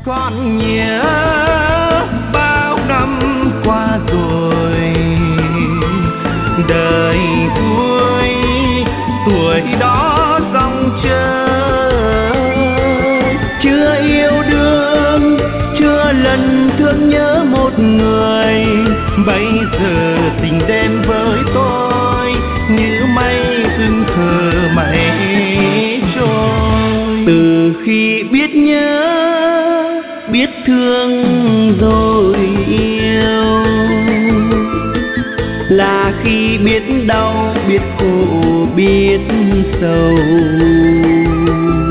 còn nhớ bao năm qua rồi, đời vui tuổi đó dòng chơi, chưa yêu đương chưa lần thương nhớ một người, bây giờ tình đến với tôi như mây hương thơ mây trôi. Từ khi biết nhớ biết thương rồi yêu, là khi biết đau biết khổ biết sầu.